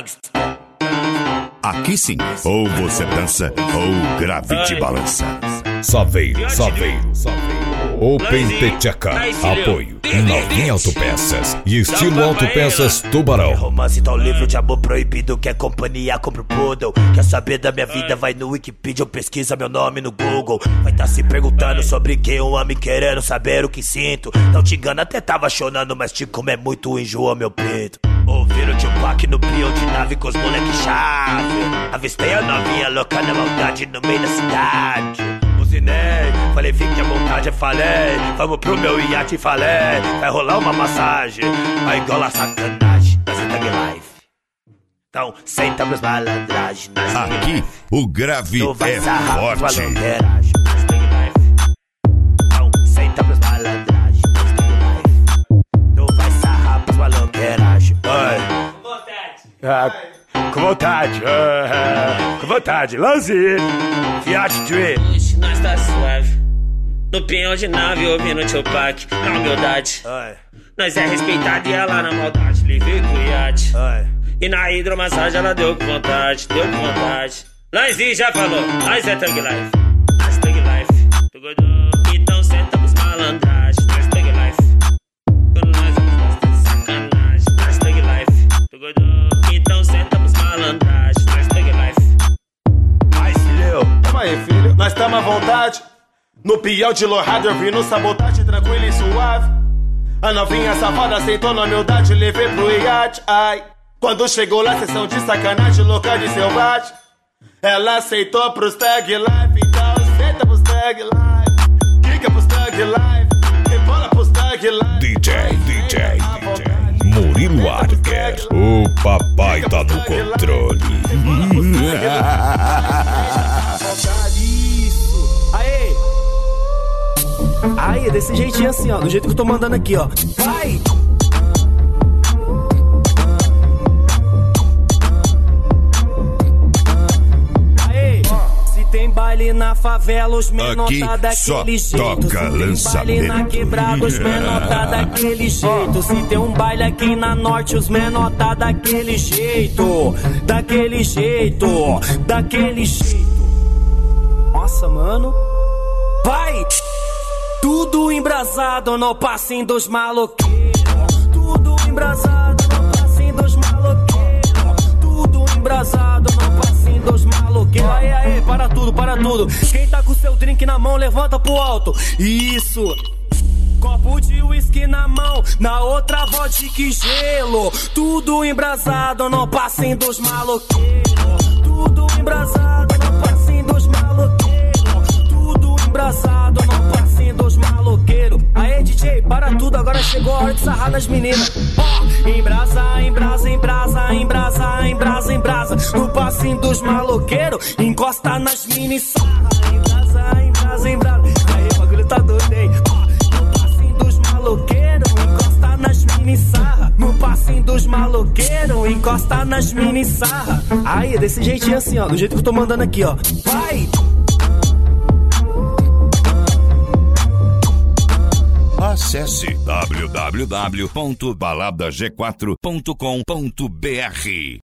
gangsta. Aqui sim, ou você dança ou grave te balança. Só veio. Open Techaca, apoio Novinha Autopeças e estilo Autopeças Tubarão. Romance tá um livro de amor proibido, quer companhia, compra o poodle. Quer saber da minha vida, vai no Wikipedia ou pesquisa meu nome no Google. Vai tá se perguntando sobre quem eu amo e querendo saber o que sinto. Não te engano, até tava chorando, mas te comer muito enjoa meu peito. Ouviram o Tupac no brilho de nave com os moleque chave. Avistei a novinha louca na maldade no meio da cidade. Buzinei, falei fique à vontade, falei vamos pro meu iate, falei vai rolar uma massagem, vai engolar sacanagem, nós é Thug Life. Então senta pros malandragem. Aqui o grave é forte. Então senta pros malandragem. Não vai sarrar pros malandragem. Com vontade, Lanzi, Fiat Tree. Nós tá suave, no pinhão de nave ouvindo Tupac, na humildade. Nós é respeitado e ela na maldade, livre com iate. E na hidromassagem ela deu com vontade, Lanzi já falou, nós é Thug Life, nós Thug Life. Então senta pros malandragem, nós Thug Life. Quando nós vamos gostar de sacanagem, nós Thug Life. Então senta pros malandragem, nós Thug Life. Tamo aí, filho, nós tamo à vontade. No pião de lorrado eu vi no sabotagem, tranquilo e suave. A novinha safada sentou na humildade, levei pro iate, ai. Quando chegou lá, sessão de sacanagem, louca de selvagem. Ela aceitou pros Thug Life, então senta pros Thug Life. Kika pros Thug Life, rebola pros Thug Life. DJ Murilo Arker, o papai tá no controle. Isso. Aê, desse jeitinho assim, ó, do jeito que eu tô mandando aqui, ó. Vai! Tem baile na favela, os menor tá daquele jeito. Toca se tem baile na quebrada, os menor tá daquele jeito. Se tem um baile aqui na norte, os menor tá daquele jeito. Daquele jeito. Nossa, mano. Vai! Tudo embrasado no passinho dos maloqueiros. Tudo embrasado no passinho dos maloqueiros. Tudo embrasado no passinho dos maloqueiros. Aê, para tudo. Quem tá com seu drink na mão, levanta pro alto. Isso. Copo de uísque na mão, na outra vodka e gelo. Tudo embrasado no passinho dos maloqueiros. Tudo embrasado no passinho dos maloqueiros. Tudo embrasado no passinho dos maloqueiros. Aê, DJ, para tudo, agora chegou a hora de sarrar nas meninas. Embrasa. No passinho dos maloqueiros, encosta nas mini sarra. Embrasa. Aí, o bagulho tá doido, hein? No passinho dos maloqueiros, encosta nas mini sarra. No passinho dos maloqueiros, encosta nas mini sarra. Aí, desse jeitinho assim, ó, do jeito que eu tô mandando aqui, ó. Vai! Acesse www.baladag4.com.br